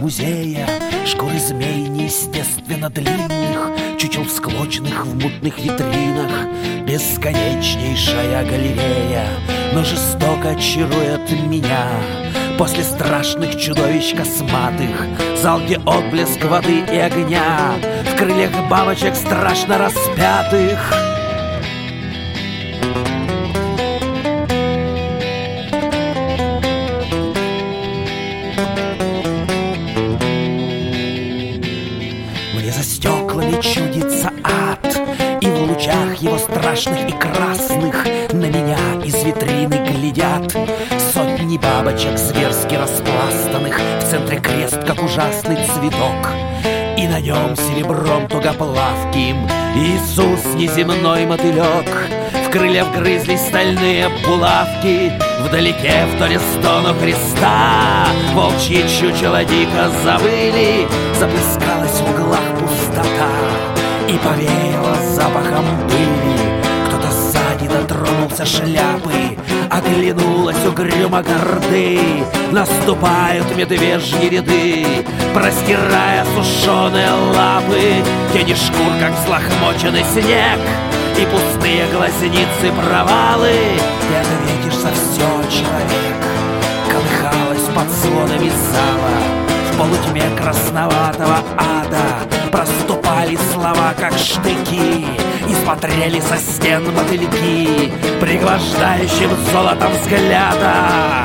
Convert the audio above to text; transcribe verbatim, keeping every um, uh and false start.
музея, шкуры змей неестественно длинных, чучел всклоченных в мутных витринах. Бесконечнейшая галерея, но жестоко чарует меня. После страшных чудовищ косматых зал, где отблеск воды и огня, в крыльях бабочек страшно распятых. Мне за стеклами чудится ад, и в лучах его страшных и красных на меня из витрины глядят сотни бабочек, зверски распластанных, в центре крест, как ужасный цветок, и на нем серебром тугоплавким Иисус, неземной мотылек. В крылья вгрызлись стальные булавки, вдалеке в тоне стону Христа волчьи чучела дико завыли, заплескалась в углах пустота и повеяло запахом пыли. Кто-то сзади дотронулся шляпы, оглянулась угрюмо горды. Наступают медвежьи ряды, простирая сушеные лапы, тени шкур, как взлохмоченный снег, и пустые глазницы провалы. Ты ответишься, все, человек. Колыхалась под сводами зала, в полутьме красноватого ада проступали слова, как штыки, и смотрели со стен мотыльки пригвождающим золотом взгляда.